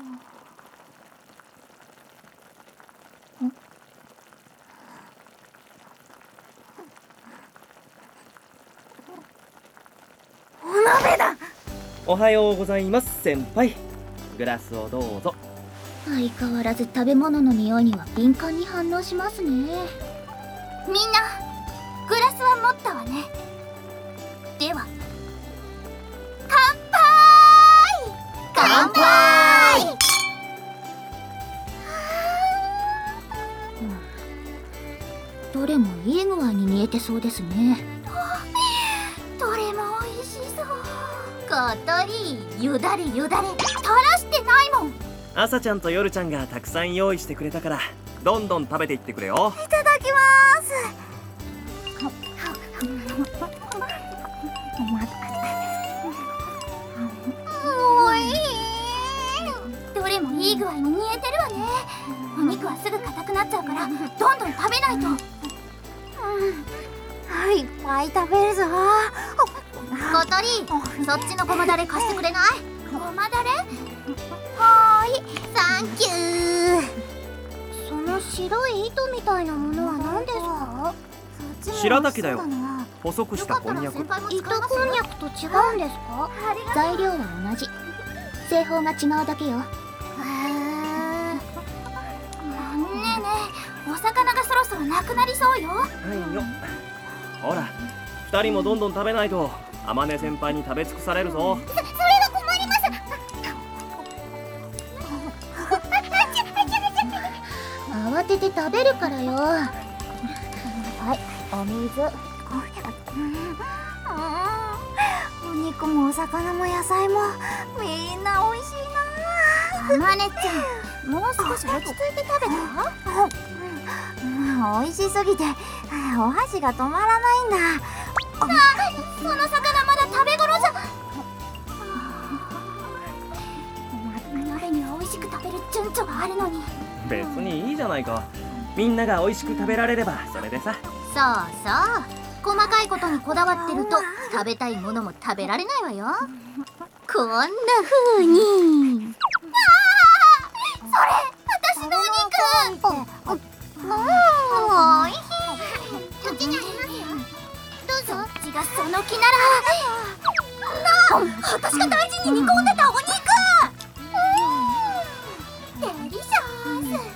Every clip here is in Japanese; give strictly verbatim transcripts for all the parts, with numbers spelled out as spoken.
お鍋だ。 おはようございます先輩。グラスをどうぞ。 相変わらず食べ物の匂いには敏感に反応しますね。みんなグラスは持ったわね。では乾杯。乾杯。 どれもいい具合に煮えてそうですね。 どれも美味しそう。小鳥、よだれよだれ、垂らしてないもん。 朝ちゃんと夜ちゃんがたくさん用意してくれたから、どんどん食べていってくれよ。 いただきます。おいしい。どれもいい具合に煮えてるわね。お肉はすぐ硬くなっちゃうから、どんどん食べないと。うん、いっぱい食べるぞ。小鳥、そっちのごまだれ貸してくれない？ごまだれ？はーい、サンキュー。 その白い糸みたいなものは何ですか？ 白滝だよ。細くしたこんにゃく。 糸こんにゃくと違うんですか？材料は同じ。製法が違うだけよ。 へえ。ねえねえ、お魚がそろそろなくなりそうよ。 はいよ。ほら、二人もどんどん食べないと天音先輩に食べ尽くされるぞ。 そそれは困ります。 慌てて食べるからよ。はい、お水。 お肉もお魚も野菜もみんな美味しいな。 マネちゃん、もう少し落ち着いて食べた？ 美味しすぎてお箸が止まらないんだ。あ、その魚まだ食べ頃じゃ。鍋には美味しく食べる順序があるのに。 別にいいじゃないか。みんなが美味しく食べられればそれでさ。 そうそう、細かいことにこだわってると食べたいものも食べられないわよ。こんな風に。ああ、それ私のお肉。おいしい。こっちにありますよ。どうぞ。そっちがその気なら。なあ、私が大事に煮込んでたお肉。デリシャス。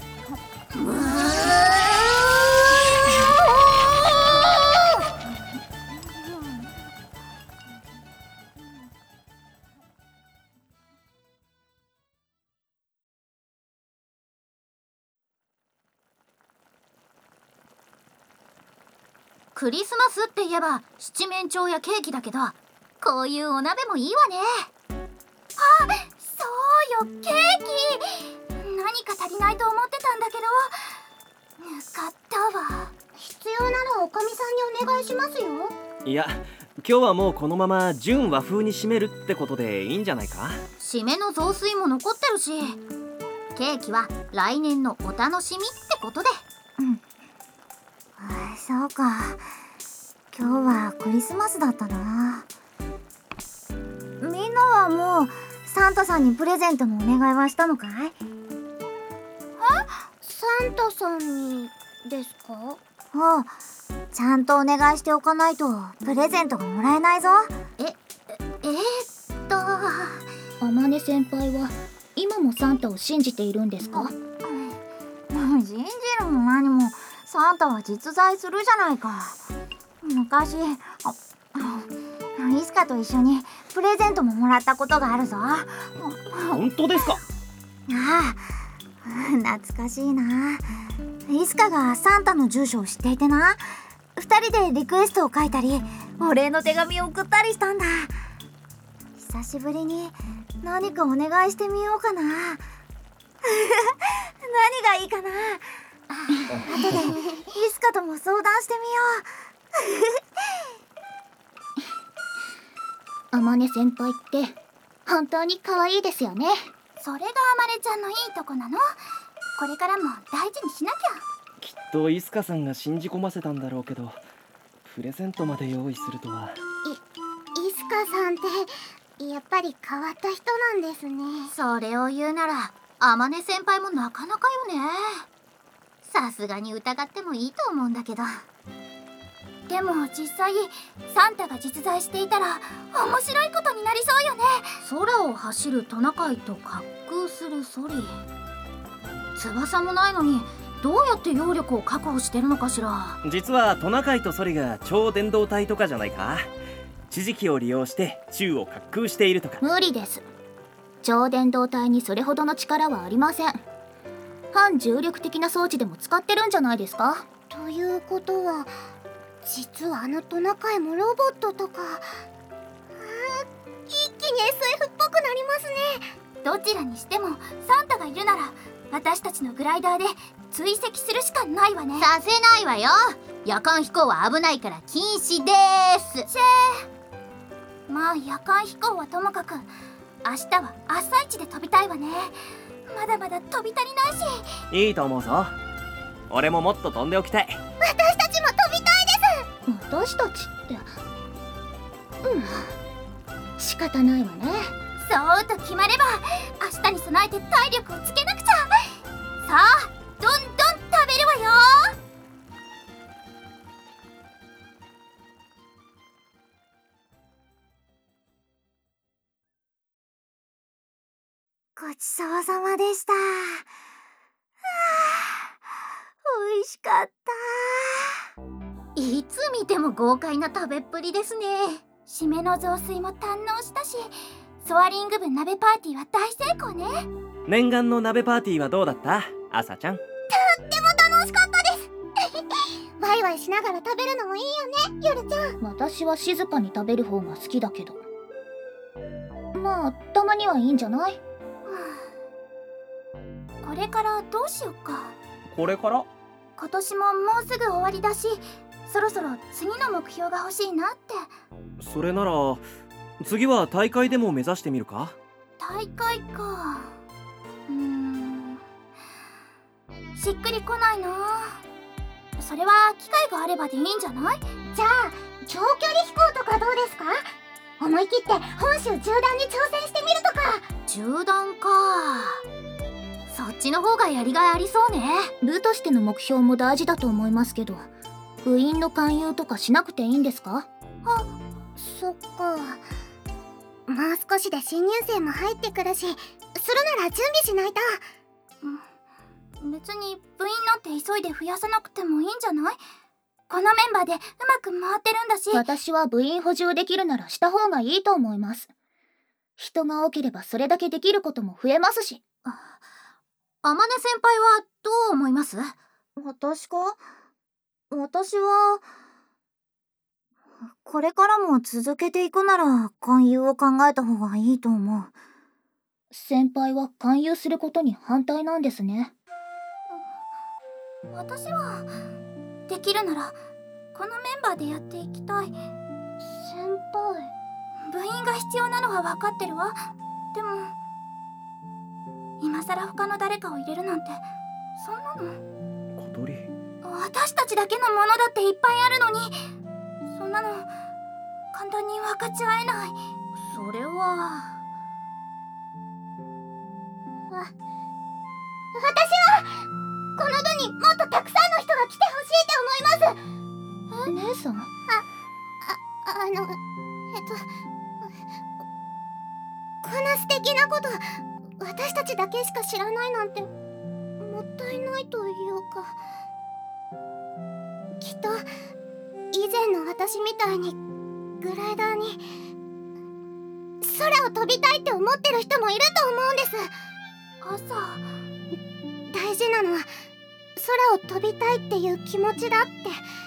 クリスマスって言えば七面鳥やケーキだけど、こういうお鍋もいいわね。あ、そうよ、ケーキ。何か足りないと思ってたんだけど、ぬかったわ。 必要ならおかみさんにお願いしますよ。 いや、今日はもうこのまま純和風に締めるってことでいいんじゃないか。 締めの雑炊も残ってるし、ケーキは来年のお楽しみってことで。うん、あ、そうか。今日はクリスマスだったな。みんなはもうサンタさんにプレゼントのお願いはしたのかい？ サンタさんにですか？ ああ、ちゃんとお願いしておかないとプレゼントがもらえないぞ。え、え、えー、っと天音先輩は今もサンタを信じているんですか？ 信じるも何もサンタは実在するじゃないか。昔イスカと一緒にプレゼントももらったことがあるぞ。 本当ですか？ ああ、懐かしいな。イスカがサンタの住所を知っていてな、二人でリクエストを書いたりお礼の手紙を送ったりしたんだ。久しぶりに何かお願いしてみようかな。何がいいかな。後でイスカとも相談してみよう。天音先輩って本当に可愛いですよね。 それがあまねちゃんのいいとこなの。これからも大事にしなきゃ。 きっとイスカさんが信じ込ませたんだろうけど、プレゼントまで用意するとは。 イイスカさんってやっぱり変わった人なんですね。 それを言うなら天音先輩もなかなかよね。さすがに疑ってもいいと思うんだけど。 でも実際サンタが実在していたら面白いことになりそうよね。 空を走るトナカイと滑空するソリ。翼もないのにどうやって揚力を確保してるのかしら。 実はトナカイとソリが超電導体とかじゃないか。地磁気を利用して宙を滑空しているとか。 無理です。超電導体にそれほどの力はありません。反重力的な装置でも使ってるんじゃないですか。ということは実はあのトナカイもロボットとか。あー、一気に エスエフ っぽくなりますね。 どちらにしてもサンタがいるなら私たちのグライダーで追跡するしかないわね。 させないわよ。夜間飛行は危ないから禁止です。 シェー。まあ夜間飛行はともかく明日は朝一で飛びたいわね。まだまだ飛び足りないし。 いいと思うぞ。俺ももっと飛んでおきたい。 私たちも飛びたいです。 私たちってうん仕方ないわね。 そうと決まれば明日に備えて体力をつけなくちゃ。さあどんどん食べるわよ。 ごちそうさまでした。はあ、美味しかった。 いつ見ても豪快な食べっぷりですね。 締めの雑炊も堪能したし、ソアリング部鍋パーティーは大成功ね。 念願の鍋パーティーはどうだった、あさちゃん。 とっても楽しかったですワイワイしながら食べるのもいいよね、ゆるちゃん。私は静かに食べる方が好きだけど、まあたまにはいいんじゃない。 これからどうしよっか。 これから今年ももうすぐ終わりだし、そろそろ次の目標が欲しいなって。 それなら次は大会でも目指してみるか。 大会か。うーん、しっくりこないな。それは機会があればでいいんじゃない？ じゃあ長距離飛行とかどうですか？思い切って本州縦断に挑戦してみるとか。 縦断か。そっちの方がやりがいありそうね。 部としての目標も大事だと思いますけど、部員の勧誘とかしなくていいんですか？あ、そっか。もう少しで新入生も入ってくるし、するなら準備しないと。 うん、別に部員なんて急いで増やさなくてもいいんじゃない？このメンバーでうまく回ってるんだし。 私は部員補充できるならした方がいいと思います。人が多ければそれだけできることも増えますし。 天音先輩はどう思います？ 私か？私はこれからも続けていくなら勧誘を考えた方がいいと思う。先輩は勧誘することに反対なんですね。 私はできるならこのメンバーでやっていきたい。先輩、 部員が必要なのは分かってるわ。でも今さら他の誰かを入れるなんて、そんなの小鳥、 私たちだけのものだっていっぱいあるのに、そんなの簡単に分かち合えない。 それはわ私はこの部にもっとたくさんの人が来てほしいと思います。え、姉さん？あ、あ、あの、えっとこんな素敵なこと私たちだけしか知らないなんてもったいないというか、きっと以前の私みたいにグライダーに空を飛びたいって思ってる人もいると思うんです。 朝、 大事なのは空を飛びたいっていう気持ちだって、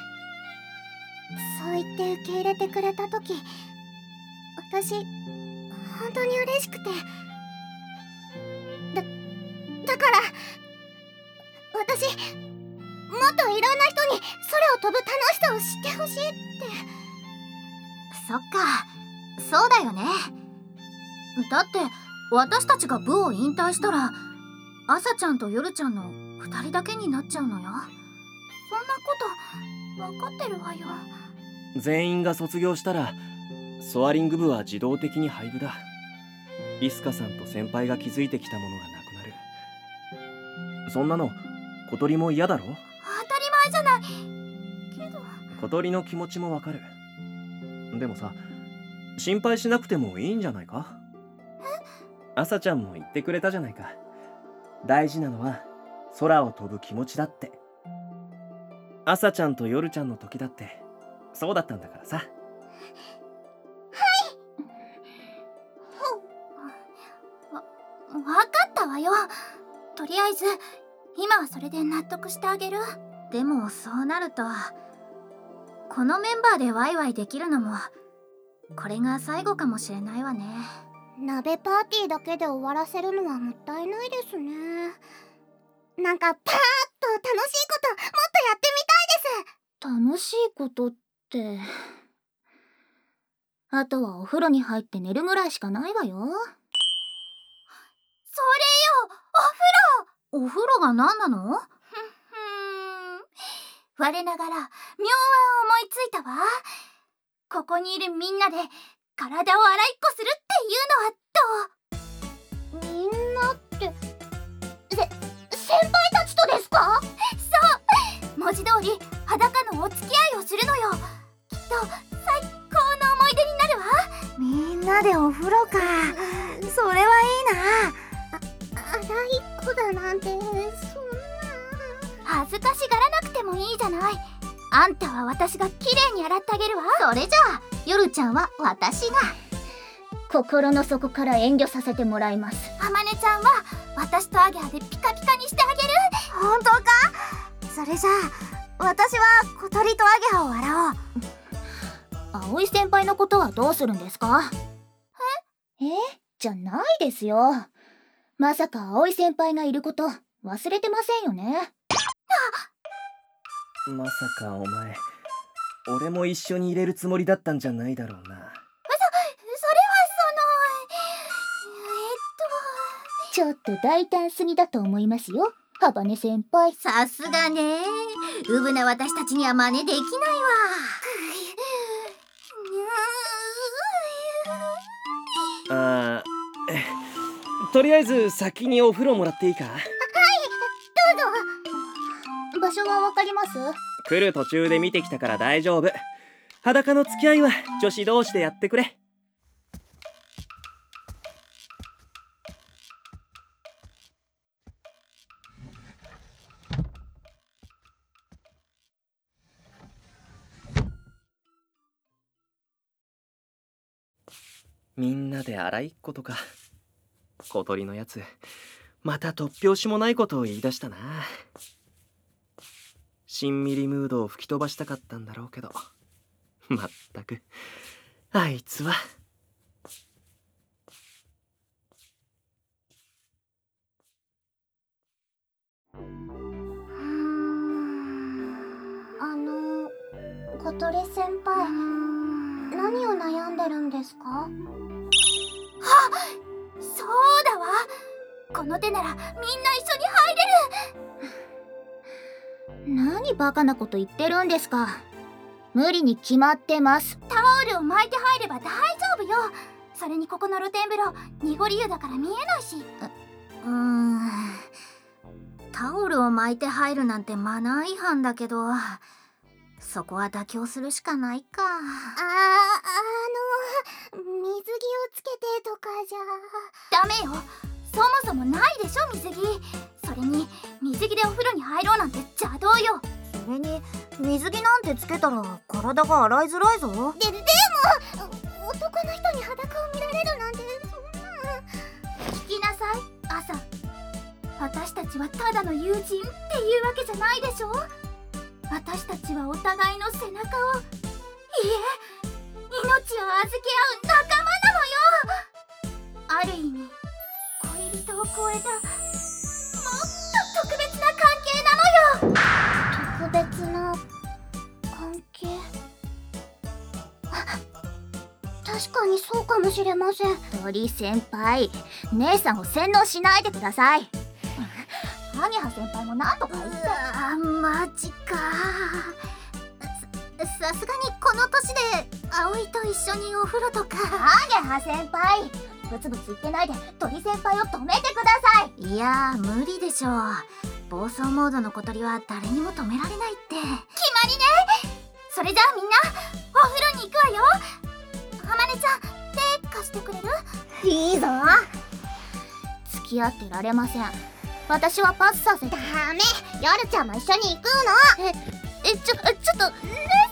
そう言って受け入れてくれた時、私本当に嬉しくて、だだから私もっといろんな人に空を飛ぶ楽しさを知ってほしいって。 そっか、そうだよね。だって私たちが部を引退したらあさちゃんとよるちゃんのふたりだけになっちゃうのよ。 そんなこと分かってるわよ。 全員が卒業したらソアリング部は自動的に廃部だ。 リスカさんと先輩が築いてきたものがなくなる。そんなの小鳥も嫌だろ？ 当たり前じゃないけど。 小鳥の気持ちもわかる。でもさ、心配しなくてもいいんじゃないか？朝ちゃんも言ってくれたじゃないか。大事なのは空を飛ぶ気持ちだって。朝ちゃんと夜ちゃんの時だってそうだったんだからさ。 わかったわよ。とりあえず今はそれで納得してあげる。 でもそうなるとこのメンバーでワイワイできるのもこれが最後かもしれないわね。 鍋パーティーだけで終わらせるのはもったいないですね。なんかパーッと楽しいこともっとやってみたいです。楽しいことってあとはお風呂に入って寝るぐらいしかないわよ。 それよ、 お風呂が何なの？ ふんふん。我ながら妙案思いついたわ。ここにいるみんなで体を洗いっこするっていうのはどう？みんなってせ先輩たちとですか？そう、文字通り裸のお付き合いをするのよ。きっと最高の思い出になるわ。 みんなでお風呂か。それはいいな。洗いっこだなんてそんな。 恥ずかしがらなくてもいいじゃない。あんたは私がきれいに洗ってあげるわ。 それじゃあ夜ちゃんは私が。 心の底から遠慮させてもらいます。 あまねちゃんは私とアゲハでピカピカにしてあげる。 本当か？それじゃあ私は小鳥とアゲハを洗おう。葵先輩のことはどうするんですか？え？え？じゃないですよ。まさか葵先輩がいること忘れてませんよね。 まさかお前俺も一緒に入れるつもりだったんじゃないだろうな。 そ、それはそのえっとちょっと大胆すぎだと思いますよ、ハバネ先輩。 さすがね。うぶな私たちには真似できないわ。 あーとりあえず先にお風呂もらっていいか？ どうぞ。場所はわかります？ 来る途中で見てきたから大丈夫。裸の付き合いは女子同士でやってくれ。みんなで洗いっことか。小鳥のやつまた突拍子もないことを言い出したな。しんみりムードを吹き飛ばしたかったんだろうけど、まったくあいつは。 あの小鳥先輩、何を悩んでるんですか？ そうだわ。この手ならみんな一緒に入れる。 何バカなこと言ってるんですか。無理に決まってます。 タオルを巻いて入れば大丈夫よ。それにここの露天風呂濁り湯だから見えないし。 うーん、タオルを巻いて入るなんてマナー違反だけど、そこは妥協するしかないか。 ああ、あの水着をつけてとかじゃ。 ダメよ。そもそもないでしょ水着。それに水着でお風呂に入ろうなんて邪道よ。 それに水着なんてつけたら体が洗いづらいぞ。で、でも男の人に裸を見られるなんてそんな。 聞きなさい朝。私たちはただの友人っていうわけじゃないでしょ。私たちはお互いの背中を、いえ命を預け合う仲間なのよ。ある意味恋人を超えたもっと特別な関係なのよ。 特別な関係。あ、確かにそうかもしれません。鳥先輩、姉さんを洗脳しないでください。アゲハ先輩も何とか言って。 あ、マジか。さ、さすがにこの年で葵と一緒にお風呂とか。 アゲハ先輩、 ブツブツ言ってないで鳥先輩を止めてください。 いやー無理でしょう。暴走モードの小鳥は誰にも止められないって。 決まりね。それじゃあみんなお風呂に行くわよ。はまねちゃん手貸してくれる？ いいぞ。付き合ってられません。私はパスさせて。 ダメ、ヨルちゃんも一緒に行くの。 え、え、ちょ、ちょっと、レ